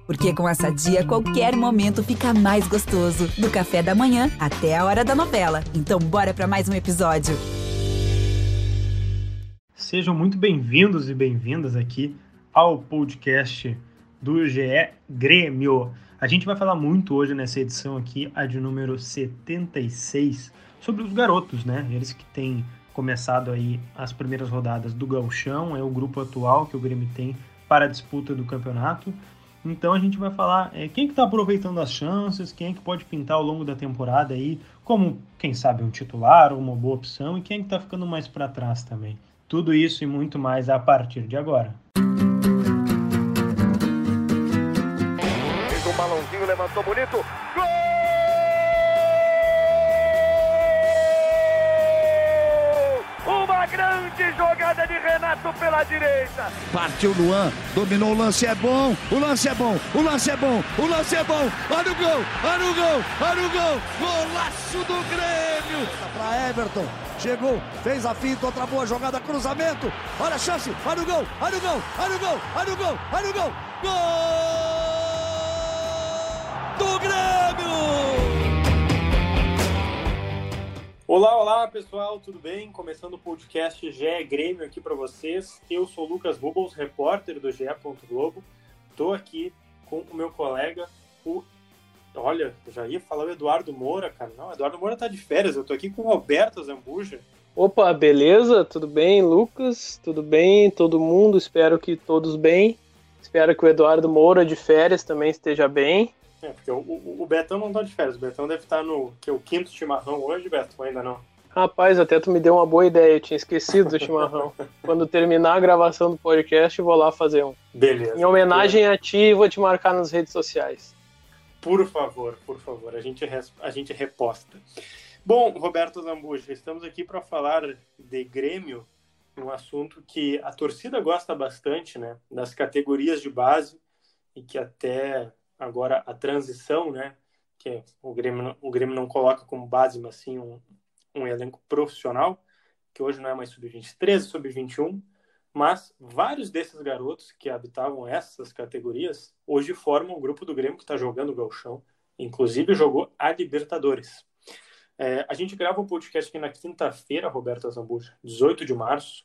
Porque com a Sadia, qualquer momento fica mais gostoso. Do café da manhã até a hora da novela. Então bora para mais um episódio. Sejam muito bem-vindos e bem-vindas aqui ao podcast do GE Grêmio. A gente vai falar muito hoje nessa edição aqui, a de número 76, sobre os garotos, né? Eles que têm começado aí as primeiras rodadas do Gauchão, é o grupo atual que o Grêmio tem para a disputa do campeonato. Então a gente vai falar quem que está aproveitando as chances, quem é que pode pintar ao longo da temporada aí, como, quem sabe, um titular ou uma boa opção, e quem é que está ficando mais para trás também. Tudo isso e muito mais a partir de agora. Fez um balãozinho, levantou bonito. Gol! Uma grande jogada de Renato pela direita. Partiu Luan, dominou, o lance é bom, o lance é bom, o lance é bom, o lance é bom. Olha o gol, olha o gol, olha o gol. Golaço do Grêmio. Para Everton, chegou, fez a finta, outra boa jogada, cruzamento. Olha a chance, olha o gol, olha o gol, olha o gol, olha o gol, olha o gol. Gol do Grêmio! Olá pessoal, tudo bem? Começando o podcast GE Grêmio aqui para vocês. Eu sou o Lucas Rubens, repórter do GE. Globo. Estou aqui com o meu colega, Olha, eu já ia falar o Eduardo Moura, cara. Não, o Eduardo Moura tá de férias. Eu tô aqui com o Roberto Zambuja. Opa, beleza? Tudo bem, Lucas? Tudo bem, todo mundo? Espero que todos bem. Espero que o Eduardo Moura de férias também esteja bem. Porque o Betão não tá de férias. O Betão deve estar no o quinto chimarrão hoje, Beto, ou ainda não? Rapaz, até tu me deu uma boa ideia. Eu tinha esquecido do chimarrão. Quando terminar a gravação do podcast, eu vou lá fazer um. Beleza. Em homenagem a ti, vou te marcar nas redes sociais. Por favor, a gente reposta. Bom, Roberto Zambuja, estamos aqui para falar de Grêmio, um assunto que a torcida gosta bastante, né? Das categorias de base, e que até agora a transição, né? Que o Grêmio não coloca como base, mas sim um elenco profissional, que hoje não é mais sub-23, sub-21, mas vários desses garotos que habitavam essas categorias hoje formam o grupo do Grêmio que está jogando o Gauchão, inclusive jogou a Libertadores. A gente grava o podcast aqui na quinta-feira, Roberto Zambuja, 18 de março,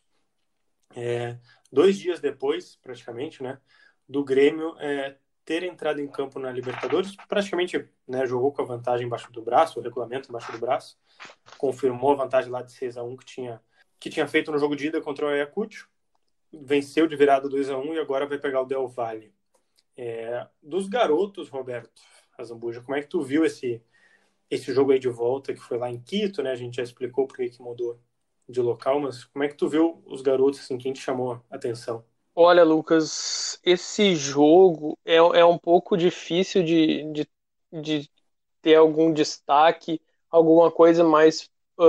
2 dias depois, praticamente, né, do Grêmio ter entrado em campo na Libertadores, praticamente, né, jogou com a vantagem embaixo do braço, o regulamento embaixo do braço, confirmou a vantagem lá de 6-1 que tinha feito no jogo de ida contra o Ayacucho, venceu de virada 2-1 e agora vai pegar o Del Valle. Dos garotos, Roberto Zambuja, como é que tu viu esse jogo aí de volta, que foi lá em Quito, né? A gente já explicou por que mudou de local, mas como é que tu viu os garotos, assim, quem te chamou a atenção? Olha, Lucas, esse jogo é um pouco difícil de ter algum destaque, alguma coisa mais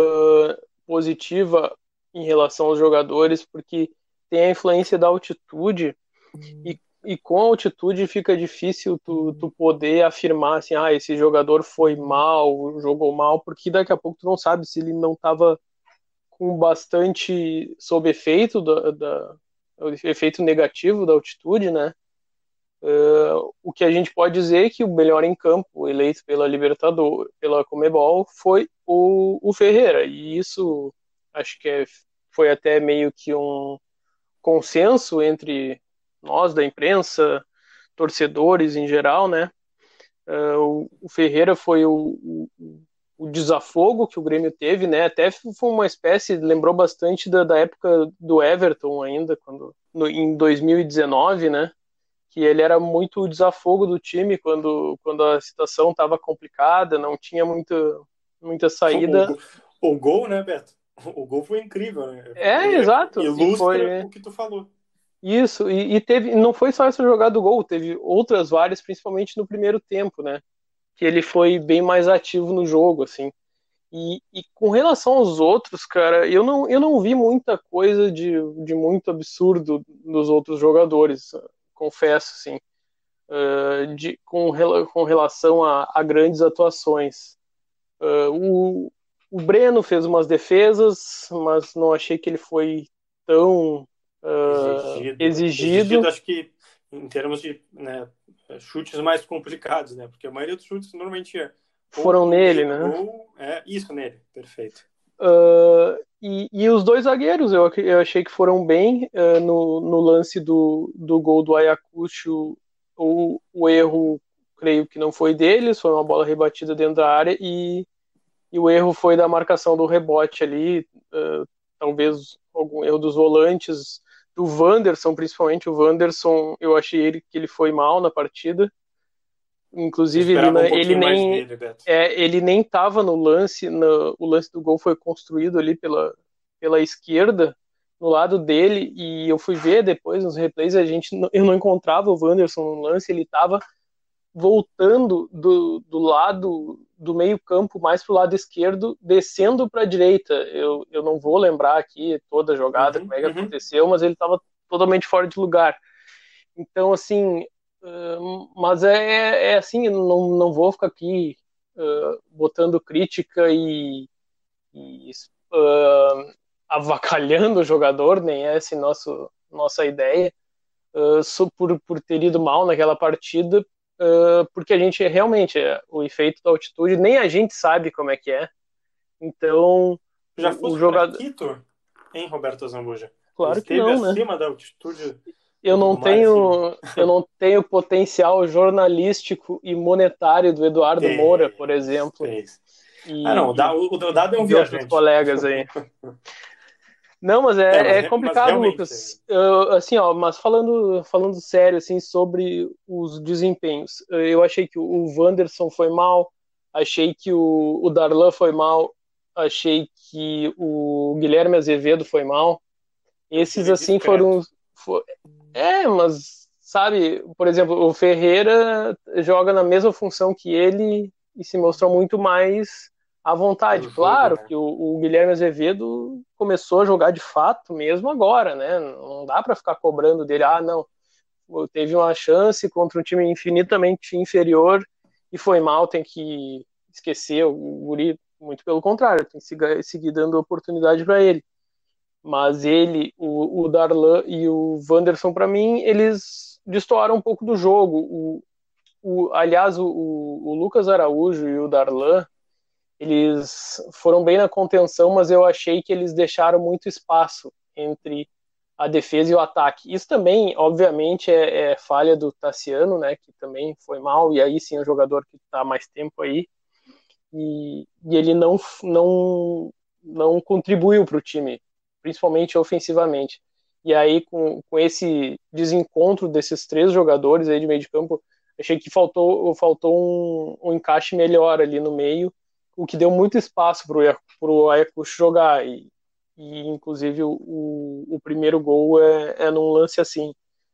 positiva em relação aos jogadores, porque tem a influência da altitude e com a altitude fica difícil tu poder afirmar assim, esse jogador foi mal, jogou mal, porque daqui a pouco tu não sabe se ele não estava com bastante sob efeito efeito negativo da altitude, né? O que a gente pode dizer é que o melhor em campo eleito pela Libertadores, pela Conmebol, foi o Ferreira, e isso acho que foi até meio que um consenso entre nós da imprensa, torcedores em geral, né? O Ferreira foi o desafogo que o Grêmio teve, né? Até foi uma espécie, lembrou bastante da época do Everton ainda, em 2019, né? Que ele era muito o desafogo do time quando a situação estava complicada, não tinha muita saída. O gol, né, Beto? O gol foi incrível, né? Exato. Ilustra o que tu falou. Isso, e teve, não foi só essa jogada do gol, teve outras várias, principalmente no primeiro tempo, né? Que ele foi bem mais ativo no jogo, assim. E com relação aos outros, cara, eu não vi muita coisa de muito absurdo dos outros jogadores, confesso, assim, com relação a grandes atuações. O Breno fez umas defesas, mas não achei que ele foi tão exigido. Acho que em termos de, né, chutes mais complicados, né? Porque a maioria dos chutes normalmente foram nele, né? Isso, nele, perfeito. E os dois zagueiros eu achei que foram bem no lance do gol do Ayacucho. O erro, creio que não foi deles, foi uma bola rebatida dentro da área e o erro foi da marcação do rebote ali, talvez algum erro dos volantes, do Wanderson, principalmente. O Wanderson, eu achei que ele foi mal na partida. Inclusive, ele nem estava no lance. O lance do gol foi construído ali pela esquerda, no lado dele, e eu fui ver depois nos replays, eu não encontrava o Wanderson no lance, ele estava voltando do lado do meio campo mais para o lado esquerdo, descendo para a direita. Eu não vou lembrar aqui toda a jogada, como é que aconteceu, mas ele estava totalmente fora de lugar. Então, assim, mas é assim, não vou ficar aqui botando crítica e avacalhando o jogador, nem é essa nossa ideia, por ter ido mal naquela partida, porque a gente realmente, o efeito da altitude, nem a gente sabe como é que é. Então, já fosse para Quito, hein, Roberto Zambuja? Claro que não, né? Acima da altitude. Eu não tenho potencial jornalístico e monetário do Eduardo Moura, por exemplo. Não, o Dado é um viajante. Outros colegas aí. Não, mas é complicado, Lucas. Assim, mas falando sério, assim, sobre os desempenhos, eu achei que o Wanderson foi mal, achei que o Darlan foi mal, achei que o Guilherme Azevedo foi mal. Esses, assim, foram... mas, sabe, por exemplo, o Ferreira joga na mesma função que ele e se mostrou muito mais à vontade. Claro que o Guilherme Azevedo começou a jogar de fato mesmo agora, né? Não dá para ficar cobrando dele, não, teve uma chance contra um time infinitamente inferior e foi mal, tem que esquecer o guri. Muito pelo contrário, tem que seguir dando oportunidade para ele. Mas o Darlan e o Wanderson, para mim, eles destoaram um pouco do jogo. Aliás, o Lucas Araújo e o Darlan, eles foram bem na contenção, mas eu achei que eles deixaram muito espaço entre a defesa e o ataque. Isso também, obviamente, é falha do Tassiano, né, que também foi mal, e aí sim é um jogador que está há mais tempo aí, e ele não contribuiu para o time, principalmente ofensivamente. E aí, com esse desencontro desses três jogadores aí de meio de campo, achei que faltou um encaixe melhor ali no meio, o que deu muito espaço para o Ayacucho jogar. E inclusive, o primeiro gol é num lance assim.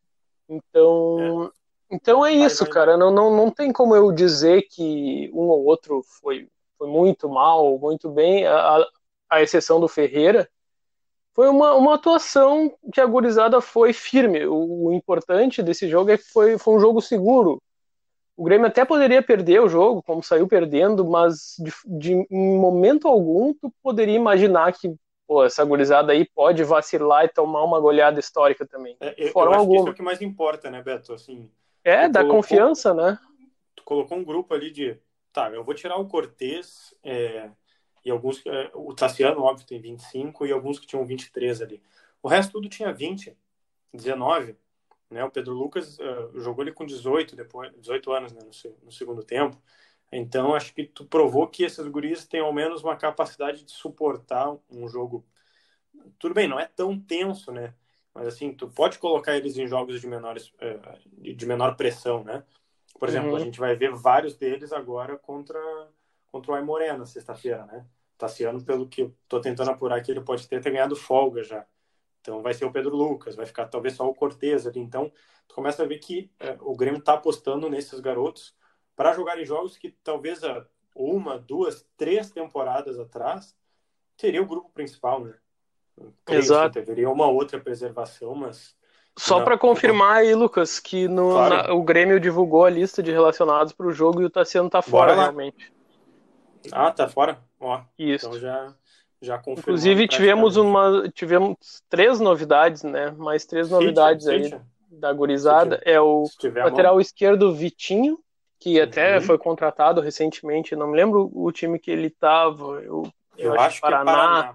Então é isso, cara. Não tem como eu dizer que um ou outro foi muito mal ou muito bem, a exceção do Ferreira. Foi uma atuação que a gurizada foi firme. O importante desse jogo é que foi um jogo seguro. O Grêmio até poderia perder o jogo, como saiu perdendo, mas em momento algum tu poderia imaginar que essa gurizada aí pode vacilar e tomar uma goleada histórica também. Eu acho que isso é o que mais importa, né, Beto? Assim, dá confiança, né? Tu colocou um grupo ali eu vou tirar o Cortez e alguns... o Tassiano, óbvio, tem 25 e alguns que tinham 23 ali. O resto tudo tinha 20, 19... Né, o Pedro Lucas jogou ele com 18 anos, né, no segundo tempo. Então acho que tu provou que esses guris têm ao menos uma capacidade de suportar um jogo. Tudo bem, não é tão tenso, né? Mas assim, tu pode colocar eles em jogos de menor pressão, né? Por exemplo, a gente vai ver vários deles agora contra o Aimoré na sexta-feira, né? Tassiano, pelo que eu tô tentando apurar, que ele pode ter ganhado folga já. Então vai ser o Pedro Lucas, vai ficar talvez só o Cortez ali. Então tu começa a ver que o Grêmio está apostando nesses garotos para jogar em jogos que talvez há 1, 2, 3 temporadas atrás seria o grupo principal, né? Exato. Teria uma outra preservação, mas... Só para confirmar aí, Lucas, que claro. O Grêmio divulgou a lista de relacionados para o jogo e o Tassiano tá fora, realmente. Tá fora? Ó, isso. Então já confirmou. Inclusive tivemos 3 novidades, né? Mais 3 novidades aí. da gurizada, é o lateral esquerdo Vitinho, que até foi contratado recentemente, não me lembro o time que ele estava, eu acho que é Paraná.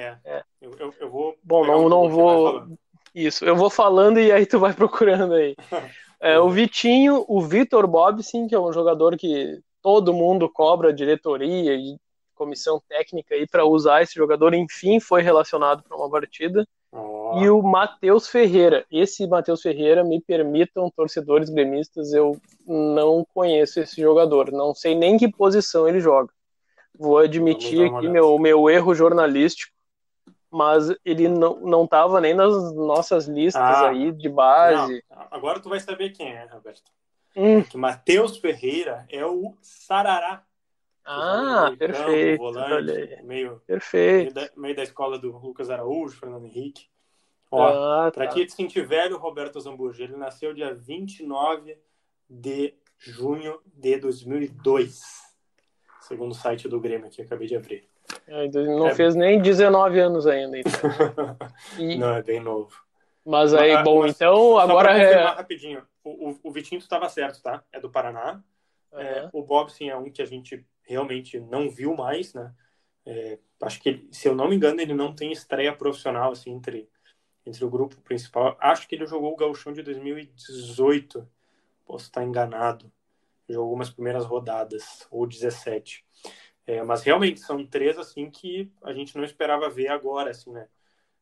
Eu vou... Bom, não vou... Isso, eu vou falando e aí tu vai procurando aí. O Vitinho, o Vitor Bobsin, que é um jogador que todo mundo cobra, diretoria e comissão técnica aí para usar esse jogador, enfim, foi relacionado para uma partida. E o Matheus Ferreira. Esse Matheus Ferreira, me permitam, torcedores gremistas, eu não conheço esse jogador. Não sei nem que posição ele joga. Vou admitir aqui meu erro jornalístico, mas ele não estava nem nas nossas listas aí de base. Não. Agora tu vai saber quem é, Roberto. Que Matheus Ferreira é o Sarará. Perfeito. Volante, meio da escola do Lucas Araújo, Fernando Henrique. Para quem se sentir velho, Roberto Zambujo, ele nasceu dia 29 de junho de 2002, segundo o site do Grêmio que acabei de abrir. Não fez nem 19 anos ainda, então. Não, é bem novo. Mas aí, então, agora rapidinho, o Vitinho estava certo, tá? É do Paraná. O Bobson é um que a gente realmente não viu mais, né? Acho que, se eu não me engano, ele não tem estreia profissional, assim, entre o grupo principal. Acho que ele jogou o Gauchão de 2018. Posso estar enganado. Jogou umas primeiras rodadas, ou 17. Mas realmente são 3 assim que a gente não esperava ver agora, assim, né?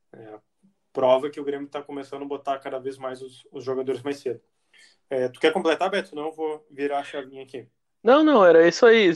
Prova que o Grêmio está começando a botar cada vez mais os jogadores mais cedo. Tu quer completar, Beto? Senão eu vou virar a chavinha aqui. Não, era isso aí.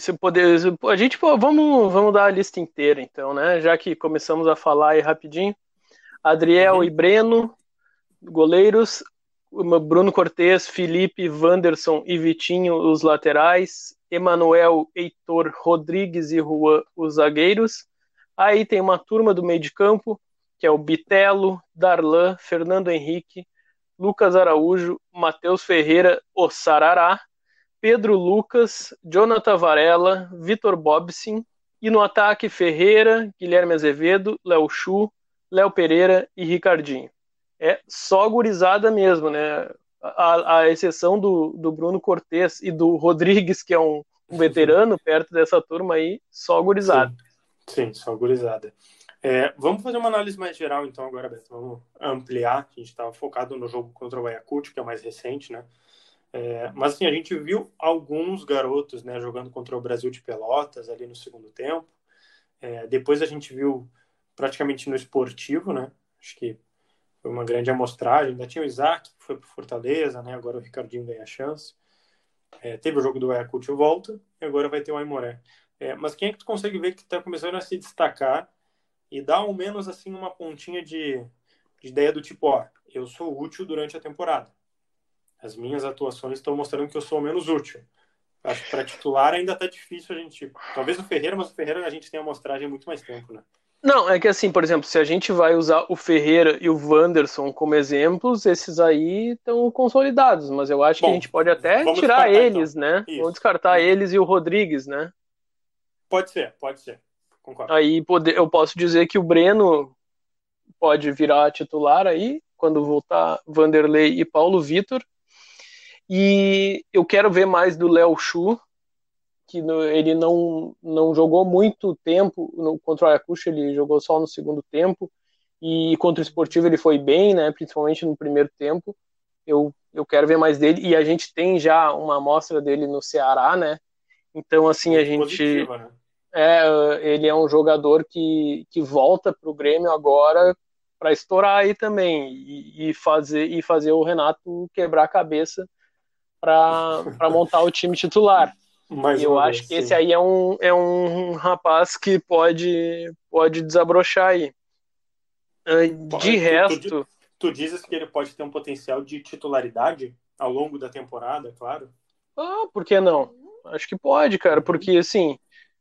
A gente, vamos dar a lista inteira, então, né? Já que começamos a falar aí rapidinho. Adriel e Breno, goleiros. Bruno Cortez, Felipe, Wanderson e Vitinho, os laterais. Emanuel, Heitor, Rodrigues e Juan, os zagueiros. Aí tem uma turma do meio de campo, que é o Bitelo, Darlan, Fernando Henrique, Lucas Araújo, Matheus Ferreira, o Sarará, Pedro Lucas, Jonathan Varela, Vitor Bobsin, e no ataque Ferreira, Guilherme Azevedo, Léo Chu, Léo Pereira e Ricardinho. É só gurizada mesmo, né? A exceção do Bruno Cortez e do Rodrigues, que é um veterano perto dessa turma aí, só gurizada. Sim, só gurizada. Vamos fazer uma análise mais geral, então, agora, Beto. Vamos ampliar. A gente estava focado no jogo contra o Ayacucho, que é o mais recente, né? Mas, assim, a gente viu alguns garotos, né, jogando contra o Brasil de Pelotas ali no segundo tempo. Depois a gente viu praticamente no esportivo, né? Acho que foi uma grande amostragem. Ainda tinha o Isaac, que foi para Fortaleza, né? Agora o Ricardinho ganha a chance. Teve o jogo do Ayacucho volta, e agora vai ter o Aimoré. Mas quem é que tu consegue ver que está começando a se destacar e dar ao menos assim uma pontinha de ideia do tipo, eu sou útil durante a temporada. As minhas atuações estão mostrando que eu sou menos útil. Acho que para titular ainda tá difícil a gente... Talvez o Ferreira, mas o Ferreira a gente tem a amostragem há muito mais tempo, né? Não, é que assim, por exemplo, se a gente vai usar o Ferreira e o Wanderson como exemplos, esses aí estão consolidados, mas eu acho que a gente pode até tirar eles, então, né? Isso. Vamos descartar eles e o Rodrigues, né? Pode ser. Concordo. Aí eu posso dizer que o Breno pode virar titular aí, quando voltar Vanderlei e Paulo Vitor. E eu quero ver mais do Léo Chu, que ele não jogou muito tempo contra o Ayacucho, ele jogou só no segundo tempo, e contra o Esportivo ele foi bem, né, principalmente no primeiro tempo. Eu quero ver mais dele, e a gente tem já uma amostra dele no Ceará, né, então assim, muito a gente positiva, né? Ele é um jogador que volta para o Grêmio agora para estourar aí também, e fazer o Renato quebrar a cabeça para montar o time titular. Eu acho que esse aí é um rapaz que pode desabrochar aí. De resto... Tu dizes que ele pode ter um potencial de titularidade ao longo da temporada, claro? Por que não? Acho que pode, cara, porque assim,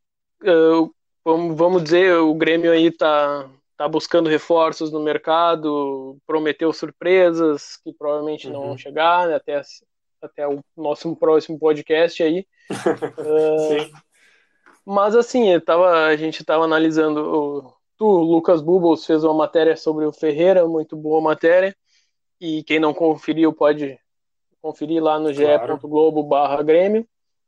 vamos dizer, o Grêmio aí tá buscando reforços no mercado, prometeu surpresas que provavelmente não vão chegar, né, até o nosso próximo podcast aí. Sim. Mas assim, a gente estava analisando, Lucas Bubbles fez uma matéria sobre o Ferreira, muito boa matéria, e quem não conferiu pode conferir lá no Claro. ge.globo/Grêmio,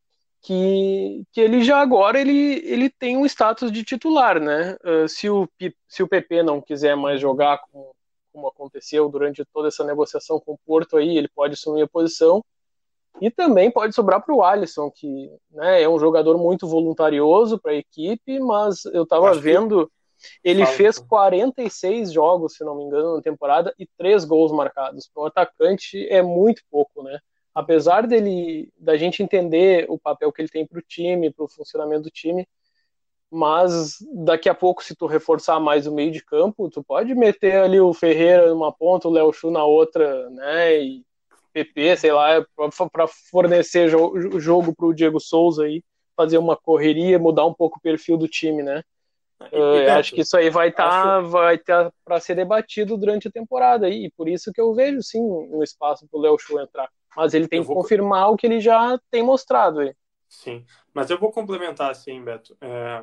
que ele já agora ele tem um status de titular, né? Se o PP não quiser mais jogar como aconteceu durante toda essa negociação com o Porto aí, ele pode assumir a posição. E também pode sobrar para o Alisson, que, né, é um jogador muito voluntarioso para a equipe, mas eu estava vendo, ele fez 46 jogos, se não me engano, na temporada e 3 gols marcados. Para um atacante é muito pouco, né? Apesar da gente entender o papel que ele tem para o time, para o funcionamento do time, mas daqui a pouco, se tu reforçar mais o meio de campo, tu pode meter ali o Ferreira numa ponta, o Léo Chu na outra, né? E PP, sei lá, para fornecer jogo para o Diego Souza aí, fazer uma correria, mudar um pouco o perfil do time, né? Beto, acho que isso aí vai ter para ser debatido durante a temporada aí, e por isso que eu vejo sim um espaço para o Léo Chu entrar, mas ele tem que confirmar o que ele já tem mostrado aí. Sim, mas eu vou complementar assim, Beto.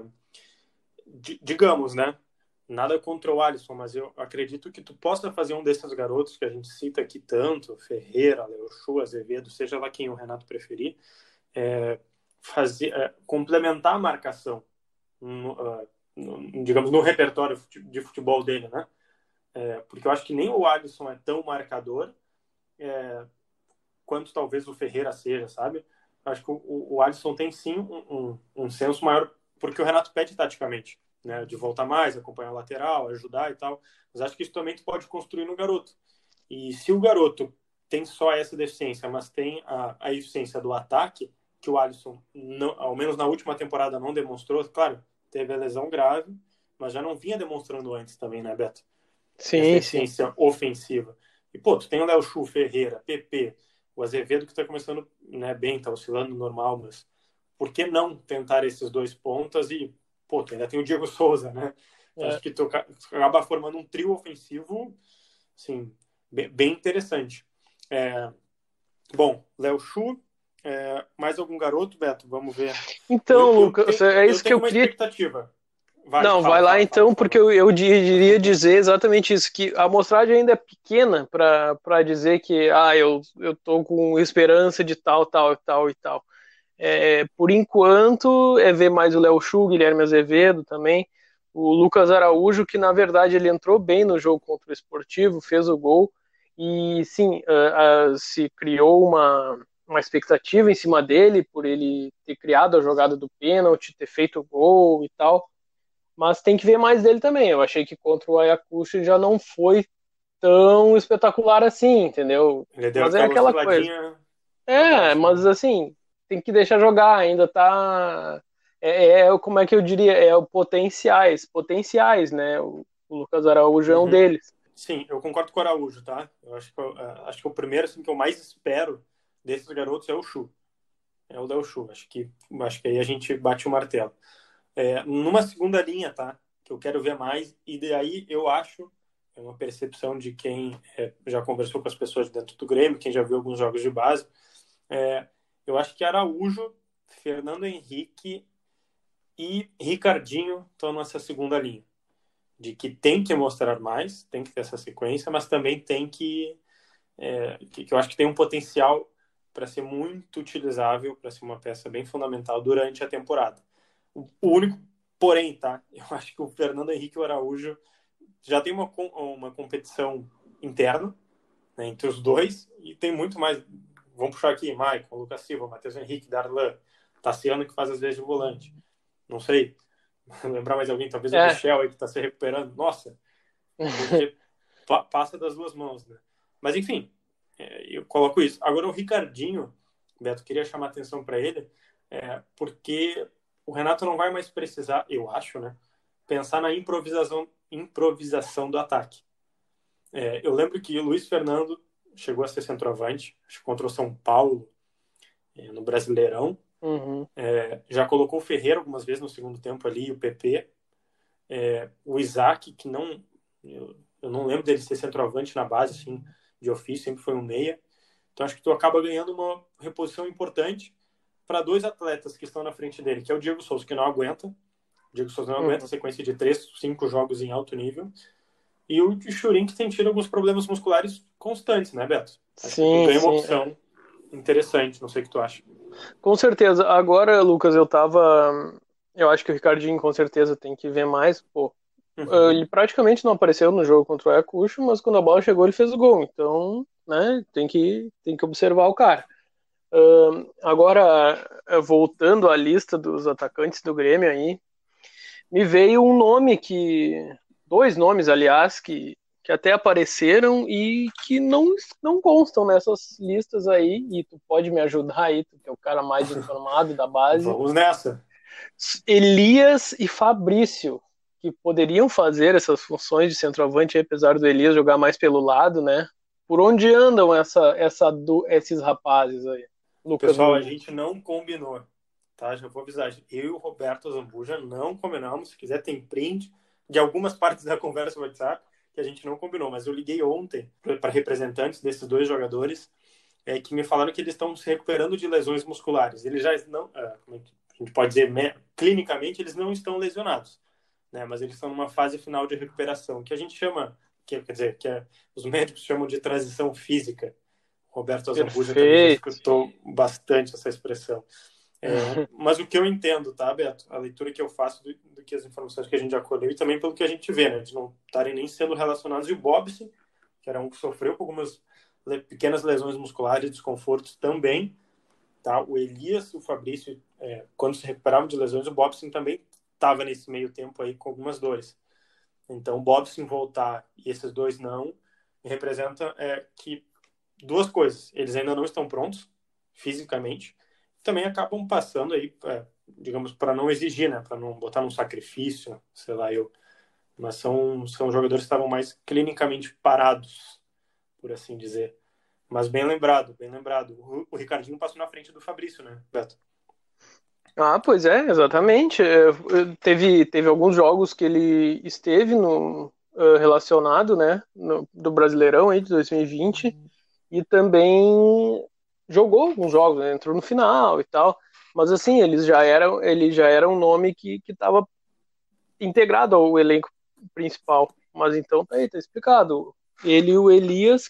Digamos, né? Nada contra o Alisson, mas eu acredito que tu possa fazer um desses garotos que a gente cita aqui tanto, Ferreira, Léo Chu, Azevedo, seja lá quem o Renato preferir, complementar a marcação, digamos, no repertório de futebol dele, né? Porque eu acho que nem o Alisson é tão marcador quanto talvez o Ferreira seja, sabe? Eu acho que o Alisson tem sim um senso maior, porque o Renato pede taticamente, né, de voltar mais, acompanhar a lateral, ajudar e tal, mas acho que isso também tu pode construir no garoto. E se o garoto tem só essa deficiência, mas tem a eficiência do ataque, que o Alisson, ao menos na última temporada, não demonstrou, claro, teve a lesão grave, mas já não vinha demonstrando antes também, né, Beto? Sim, essa eficiência ofensiva. E, pô, tu tem o Léo Chu, Ferreira, PP, o Azevedo que tá começando, né, bem, tá oscilando normal, mas por que não tentar esses 2 pontas e pô, tu ainda tem o Diego Souza, né? Acho que tu acaba formando um trio ofensivo, assim, bem interessante. Bom, Léo Chu, mais algum garoto, Beto? Vamos ver. Então, Lucas, é isso que eu queria... expectativa. Vai lá então, porque eu iria dizer exatamente isso, que a amostragem ainda é pequena para dizer que eu tô com esperança de tal. Por enquanto, ver mais o Léo Chu, Guilherme Azevedo também, o Lucas Araújo, que na verdade ele entrou bem no jogo contra o Sportivo, fez o gol, e sim, se criou uma expectativa em cima dele, por ele ter criado a jogada do pênalti, ter feito o gol e tal, mas tem que ver mais dele também. Eu achei que contra o Ayacucho já não foi tão espetacular assim, entendeu? Mas é aquela coisa. Mas assim, tem que deixar jogar, ainda tá... como é que eu diria? O potenciais, né? O Lucas Araújo é um deles. Sim, eu concordo com o Araújo, tá? Eu acho que o primeiro assim, que eu mais espero desses garotos é o Chu. É o Léo Chu. Acho que aí a gente bate o martelo. Numa segunda linha, tá? Que eu quero ver mais, e daí eu acho, é uma percepção de quem já conversou com as pessoas dentro do Grêmio, quem já viu alguns jogos de base, eu acho que Araújo, Fernando Henrique e Ricardinho estão nessa segunda linha, de que tem que mostrar mais, tem que ter essa sequência, mas também tem que eu acho que tem um potencial para ser muito utilizável, para ser uma peça bem fundamental durante a temporada. O único, porém, tá? Eu acho que o Fernando Henrique e o Araújo já tem uma competição interna, né, entre os dois, e tem muito mais. Vamos puxar aqui, Maicon, Lucas Silva, Matheus Henrique, Darlan, Tassiano, que faz às vezes de volante. Não sei, lembrar mais alguém, talvez o Michel aí que está se recuperando. Nossa, passa das 2 mãos, né? Mas enfim, eu coloco isso. Agora o Ricardinho, Beto, queria chamar a atenção para ele, porque o Renato não vai mais precisar, eu acho, né, pensar na improvisação do ataque. Eu lembro que o Luiz Fernando chegou a ser centroavante, acho que contra o São Paulo, no Brasileirão. Já colocou o Ferreira algumas vezes no segundo tempo ali, o PP. O Isaac, que eu não lembro dele ser centroavante na base, assim, de ofício, sempre foi um meia. Então acho que tu acaba ganhando uma reposição importante para 2 atletas que estão na frente dele, que é o Diego Souza, que não aguenta. O Diego Souza não aguenta sequência de 3, 5 jogos em alto nível. E o Churin que tem tido alguns problemas musculares constantes, né, Beto? Acho que Sim, ganha uma sim. opção interessante, não sei o que tu acha. Com certeza. Agora, Lucas, eu acho que o Ricardinho com certeza tem que ver mais. Pô, Uhum. ele praticamente não apareceu no jogo contra o Ayacucho, mas quando a bola chegou ele fez o gol. Então, né, tem que observar o cara. Agora, voltando à lista dos atacantes do Grêmio aí, me veio um nome dois nomes, aliás, que até apareceram e que não constam nessas listas aí, e tu pode me ajudar aí, tu que é o cara mais informado da base. Vamos nessa. Elias e Fabrício, que poderiam fazer essas funções de centroavante, apesar do Elias jogar mais pelo lado, né? Por onde andam esses rapazes aí, Lucas Pessoal, a Mugni? gente não combinou, tá? Já vou avisar. Eu e o Roberto Zambuja não combinamos. Se quiser, tem print de algumas partes da conversa no WhatsApp que a gente não combinou. Mas eu liguei ontem para representantes desses dois jogadores que me falaram que eles estão se recuperando de lesões musculares. Eles já não, como é que a gente pode dizer, clinicamente, eles não estão lesionados, né? Mas eles estão numa fase final de recuperação, que a gente chama, quer dizer, os médicos chamam de transição física. Roberto Azambuja também já Perfeito. escutou bastante essa expressão. Mas o que eu entendo, tá, Beto? A leitura que eu faço do que as informações que a gente já colheu e também pelo que a gente vê, né? De não estarem nem sendo relacionados. E o Bobson, que era um que sofreu com algumas pequenas lesões musculares e desconfortos também, tá? O Elias, o Fabrício, quando se recuperavam de lesões, o Bobson também estava nesse meio tempo aí com algumas dores. Então, o Bobson voltar e esses dois não, representa que duas coisas. Eles ainda não estão prontos fisicamente. Também acabam passando aí, digamos, para não exigir, né? Para não botar num sacrifício, sei lá eu. Mas são jogadores que estavam mais clinicamente parados, por assim dizer. Mas bem lembrado, bem lembrado. O Ricardinho passou na frente do Fabrício, né, Beto? Ah, pois é, exatamente. Teve alguns jogos que ele esteve no, relacionado, né, do Brasileirão aí de 2020 e também jogou alguns jogos, né, entrou no final e tal. Mas assim, ele já era um nome que estava integrado ao elenco principal. Mas então tá aí, tá explicado. Ele e o Elias,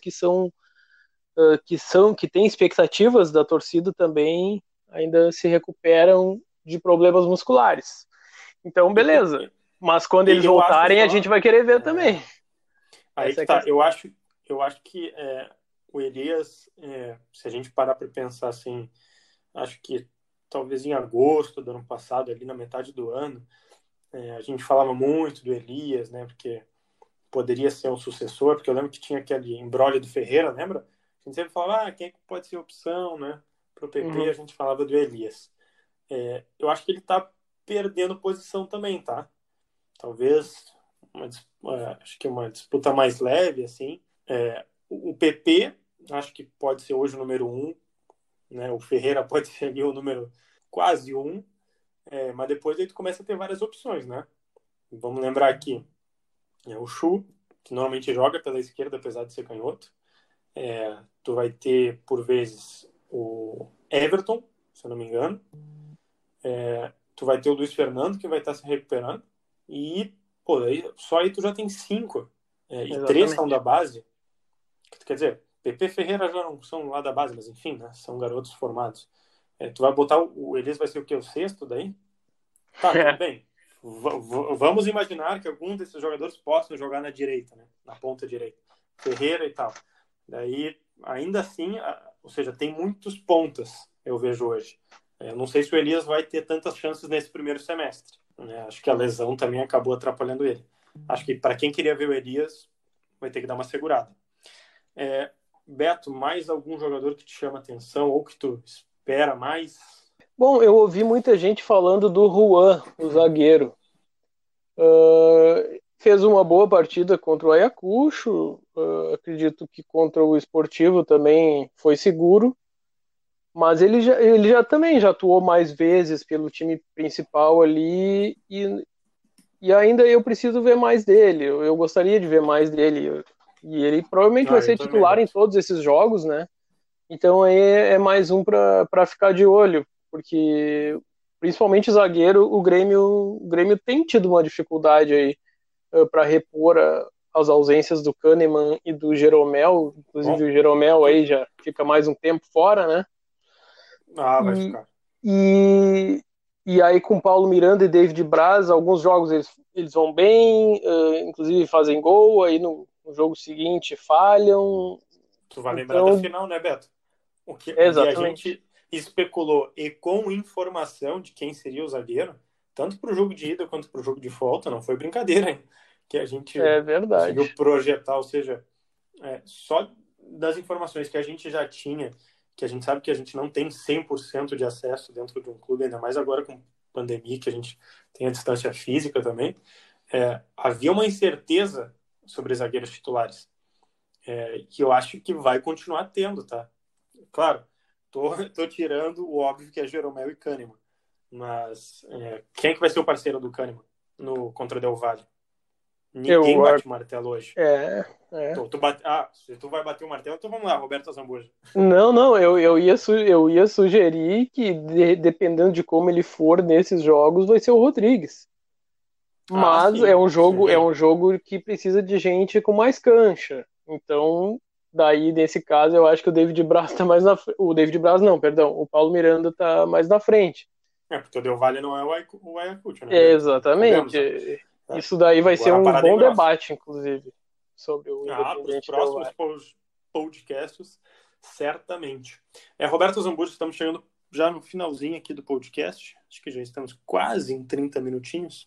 que têm expectativas da torcida também, ainda se recuperam de problemas musculares. Então, beleza. Mas quando eles Eu acho voltarem, a só. gente vai querer ver também. Aí Essa é que a tá. questão. Eu acho que o Elias, se a gente parar para pensar assim, acho que talvez em agosto do ano passado, ali na metade do ano, a gente falava muito do Elias, né? Porque poderia ser um sucessor, porque eu lembro que tinha aquele imbróglio do Ferreira, lembra? A gente sempre falava, quem é que pode ser opção, né? Para o PP, a Uhum. gente falava do Elias. Eu acho que ele está perdendo posição também, tá? Talvez acho que uma disputa mais leve, assim. O PP, acho que pode ser hoje o número 1, né? O Ferreira pode ser ali o número quase 1, mas depois aí tu começa a ter várias opções, né? Vamos lembrar aqui, o Chu, que normalmente joga pela esquerda, apesar de ser canhoto. Tu vai ter, por vezes, o Everton, se eu não me engano. Tu vai ter o Luiz Fernando, que vai estar se recuperando. E, pô, só aí tu já tem 5. E 3 são Exatamente. da base. Quer dizer, PP Ferreira já não são lá da base, mas enfim, né? São garotos formados. Tu vai botar o Elias, vai ser o quê? O sexto daí? Tá, tudo bem. Vamos imaginar que algum desses jogadores possam jogar na direita, né? Na ponta direita. Ferreira e tal. Daí, ainda assim, ou seja, tem muitos pontas, eu vejo hoje. Eu não sei se o Elias vai ter tantas chances nesse primeiro semestre, né? Acho que a lesão também acabou atrapalhando ele. Acho que para quem queria ver o Elias, vai ter que dar uma segurada. Beto, mais algum jogador que te chama atenção ou que tu espera mais? Bom, eu ouvi muita gente falando do Juan, o zagueiro. Fez uma boa partida contra o Ayacucho. Acredito que contra o Esportivo também foi seguro. Mas ele já também já atuou mais vezes pelo time principal ali e ainda eu preciso ver mais dele. Eu gostaria de ver mais dele. E ele provavelmente vai Eu ser também, titular em Beto. todos esses jogos, né? Então aí é mais um para ficar de olho, porque principalmente zagueiro, o Grêmio tem tido uma dificuldade aí para repor as ausências do Kahneman e do Jeromel, inclusive o Jeromel aí já fica mais um tempo fora, né? Vai ficar. E aí com Paulo Miranda e David Braz, alguns jogos eles vão bem, inclusive fazem gol, aí no jogo seguinte falham. Tu vai lembrar da final, né, Beto? Onde a gente especulou, e com informação de quem seria o zagueiro, tanto para o jogo de ida quanto para o jogo de volta, não foi brincadeira, hein? Que a gente conseguiu projetar, ou seja, só das informações que a gente já tinha, que a gente sabe que a gente não tem 100% de acesso dentro de um clube, ainda mais agora com pandemia, que a gente tem a distância física também, havia uma incerteza sobre zagueiros titulares, que eu acho que vai continuar tendo, tá? Claro, tô tirando o óbvio que é Jeromel e Kahneman, mas quem é que vai ser o parceiro do Kahneman contra o Del Valle? Ninguém bate o martelo hoje. Se tu vai bater o martelo, então vamos lá, Roberto Zambuja. Não, eu ia sugerir que, dependendo de como ele for nesses jogos, vai ser o Rodrigues. Mas sim, é um jogo que precisa de gente com mais cancha. Então, daí, nesse caso, eu acho que o David Braz tá mais na frente. O David Braz não, perdão. O Paulo Miranda tá mais na frente. Porque o Del Valle não é o Ayacucho, né? Exatamente. Isso daí vai ser um bom debate, inclusive, sobre o Independente Del Valle. Para os próximos podcasts, certamente. Roberto Zambuja, estamos chegando já no finalzinho aqui do podcast. Acho que já estamos quase em 30 minutinhos.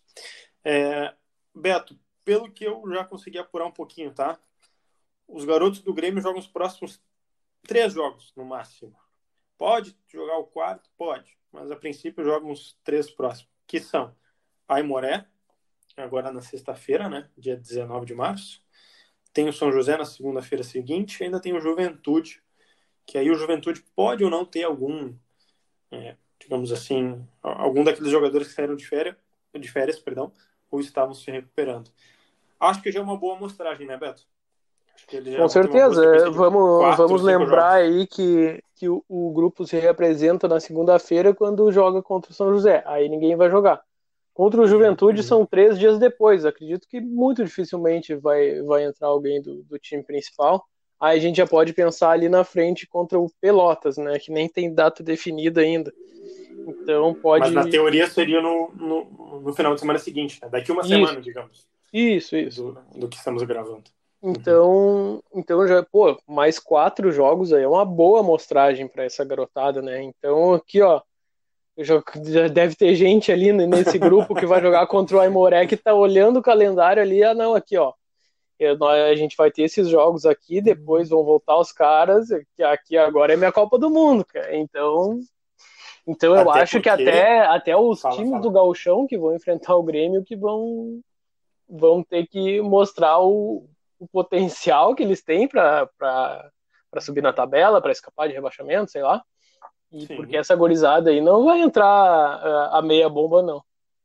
Beto, pelo que eu já consegui apurar um pouquinho, tá? Os garotos do Grêmio jogam os próximos 3 jogos, no máximo. Pode jogar o 4? Pode. Mas, a princípio, jogam os 3 próximos. Que são Aimoré, agora na sexta-feira, né? Dia 19 de março. Tem o São José na segunda-feira seguinte. E ainda tem o Juventude. Que aí o Juventude pode ou não ter algum, digamos assim, algum daqueles jogadores que saíram de férias, ou estavam se recuperando. Acho que já é uma boa amostragem, né, Beto? Com certeza, vamos lembrar aí que o grupo se representa na segunda-feira quando joga contra o São José, aí ninguém vai jogar. Contra o Juventude são 3 dias depois, acredito que muito dificilmente vai entrar alguém do time principal, aí a gente já pode pensar ali na frente contra o Pelotas, né, que nem tem data definida ainda. Então pode... Mas na teoria seria no final de semana seguinte, né? Daqui uma semana, digamos. Isso. Do que estamos gravando. Então já, mais 4 jogos aí é uma boa amostragem para essa garotada, né? Então aqui, ó, já deve ter gente ali nesse grupo que vai jogar contra o Aimoré que tá olhando o calendário ali, não, aqui, ó, a gente vai ter esses jogos aqui, depois vão voltar os caras, que aqui agora é minha Copa do Mundo, cara. Então eu acho que até os times do Gauchão que vão enfrentar o Grêmio que vão ter que mostrar o potencial que eles têm para subir na tabela, para escapar de rebaixamento, sei lá. E porque essa gorizada aí não vai entrar a meia bomba, não.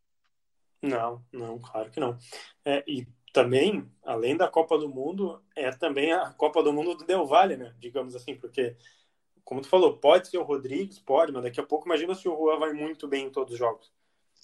Não, claro que não. E também, além da Copa do Mundo, também a Copa do Mundo do Del Valle, né? Digamos assim, porque, como tu falou, pode ser o Rodrigues, pode, mas daqui a pouco, imagina se o Juan vai muito bem em todos os jogos.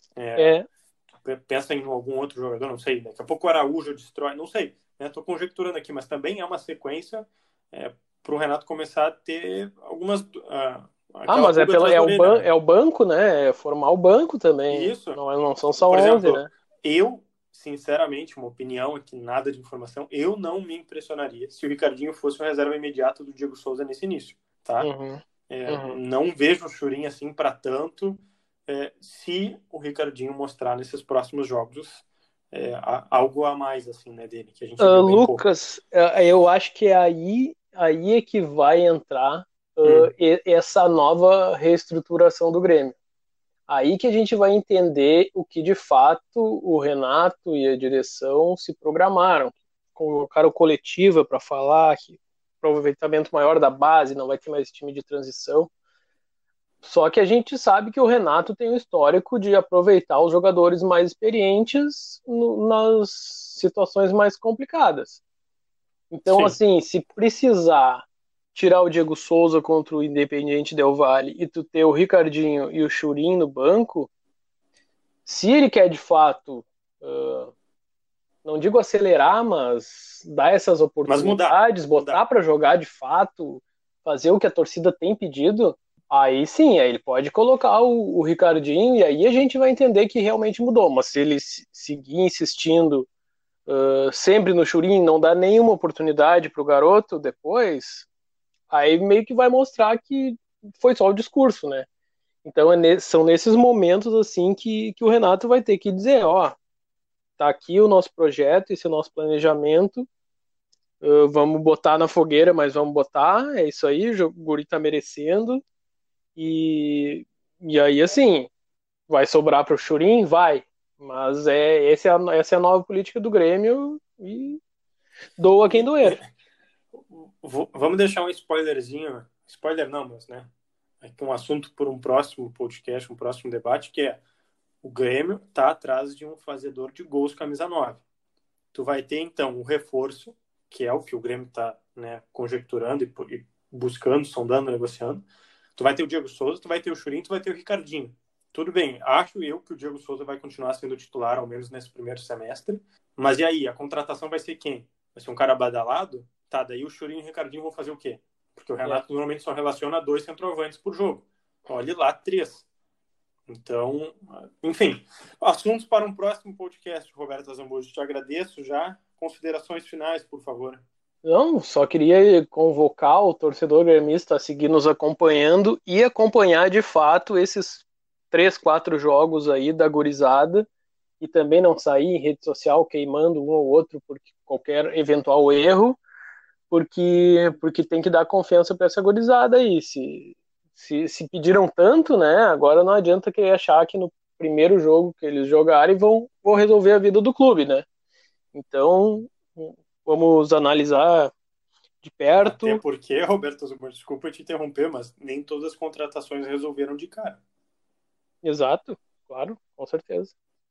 Pensa em algum outro jogador, não sei. Daqui a pouco o Araújo destrói, não sei. Estou conjecturando aqui, mas também é uma sequência para o Renato começar a ter algumas... mas é o banco, né? É formar o banco também. Isso. Não são só por 11, exemplo, né? Eu, sinceramente, uma opinião aqui, nada de informação, eu não me impressionaria se o Ricardinho fosse uma reserva imediata do Diego Souza nesse início, tá? Não vejo o Churin assim para tanto se o Ricardinho mostrar nesses próximos jogos algo a mais, assim, né, dele, que a gente viu Lucas, eu acho que aí é que vai entrar essa nova reestruturação do Grêmio. Aí que a gente vai entender o que de fato o Renato e a direção se programaram. Colocaram coletiva para falar que aproveitamento maior da base, não vai ter mais time de transição. Só que a gente sabe que o Renato tem um histórico de aproveitar os jogadores mais experientes nas situações mais complicadas. Então, assim, se precisar tirar o Diego Souza contra o Independiente Del Valle e tu ter o Ricardinho e o Churin no banco, se ele quer de fato não digo acelerar, mas dar essas oportunidades, botar para jogar de fato, fazer o que a torcida tem pedido, aí sim, aí ele pode colocar o Ricardinho e aí a gente vai entender que realmente mudou. Mas se ele seguir insistindo sempre no Churin, não dar nenhuma oportunidade para o garoto depois, aí meio que vai mostrar que foi só o discurso, né? Então são nesses momentos assim que o Renato vai ter que dizer, tá aqui o nosso projeto, esse é o nosso planejamento, vamos botar na fogueira, mas vamos botar, é isso aí, o guri tá merecendo, e aí assim, vai sobrar pro Churin? Vai, mas essa é a nova política do Grêmio, e doa quem doer. Vamos deixar um spoilerzinho, spoiler não, mas né, aqui um assunto por um próximo podcast, um próximo debate, que é o Grêmio tá atrás de um fazedor de gols camisa 9. Tu vai ter, então, o reforço, que é o que o Grêmio tá, né, conjecturando e buscando, sondando, negociando. Tu vai ter o Diego Souza, tu vai ter o Churin, tu vai ter o Ricardinho. Tudo bem, acho eu que o Diego Souza vai continuar sendo titular, ao menos nesse primeiro semestre. Mas e aí, a contratação vai ser quem? Vai ser um cara badalado? Tá, daí o Churin e o Ricardinho vão fazer o quê? Porque o Renato normalmente só relaciona 2 centroavantes por jogo. Olhe lá, 3. Então, enfim, assuntos para um próximo podcast, Roberto Zambujo. Te agradeço já. Considerações finais, por favor. Não, só queria convocar o torcedor gremista a seguir nos acompanhando e acompanhar de fato esses 3, 4 jogos aí da gurizada e também não sair em rede social queimando um ou outro por qualquer eventual erro, porque tem que dar confiança para essa gurizada aí. Se pediram tanto, né? Agora não adianta querer achar que no primeiro jogo que eles jogarem vão resolver a vida do clube, né? Então, vamos analisar de perto. Até porque, Roberto, desculpa te interromper, mas nem todas as contratações resolveram de cara. Exato, claro, com certeza.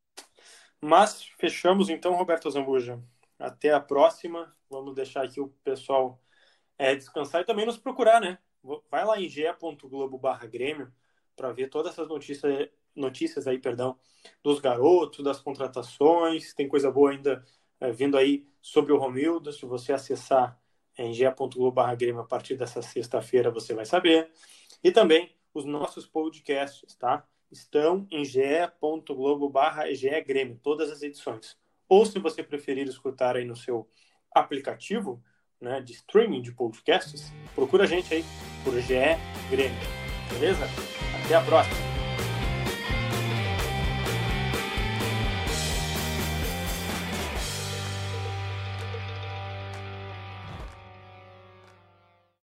Mas fechamos então, Roberto Zambuja. Até a próxima. Vamos deixar aqui o pessoal descansar e também nos procurar, né? Vai lá em ge.globo/Grêmio para ver todas essas notícias aí, dos garotos, das contratações. Tem coisa boa ainda vindo aí sobre o Romildo. Se você acessar em ge.globo/Grêmio a partir dessa sexta-feira, você vai saber. E também os nossos podcasts, tá? Estão em ge.globo/Grêmio, todas as edições. Ou se você preferir escutar aí no seu aplicativo, né, de streaming de podcasts, procura a gente aí por GE Grêmio. Beleza? Até a próxima!